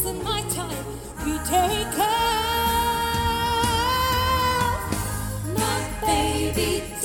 wasn't my type. He take care. My baby